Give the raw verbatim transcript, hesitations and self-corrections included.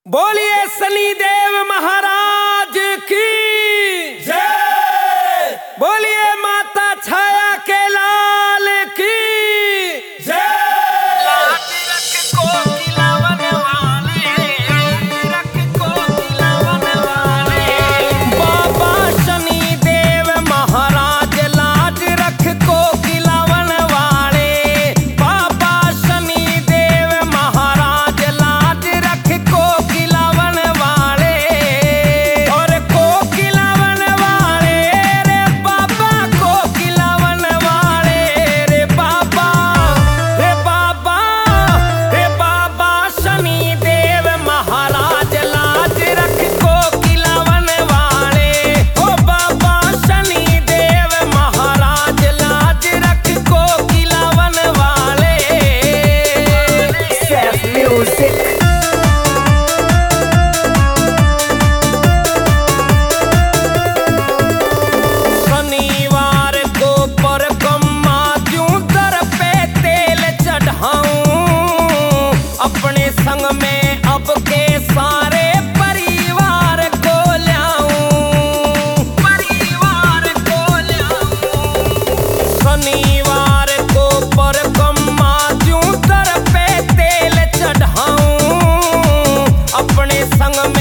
बोलिए शनिदेव महाराज की जय। बोलिए माता छाया के लाल की जय। बाबा शनिदेव महाराज लाज रख को खिलावन वाले। बाबा शनिदेव महाराज लाज रख को खिलावन वाले। और को खिलावन वाले रे बाबा को खिलावन वाले रे बाबा रे बाबा रे बाबा शनिदेव महाराज लाज रख को खिलावन वाले। ओ बाबा शनिदेव महाराज लाज रख को खिलावन वाले। सैफ म्यूजिक। शनिवार को परकम्मा क्यों दर पे तेल चढ़ाऊं। अपने संग में अब के सारे परिवार को ल्याऊं। परिवार को ल्याऊं। शनिवार को परकम्मा क्यों दर पे तेल चढ़ाऊं। अपने संग में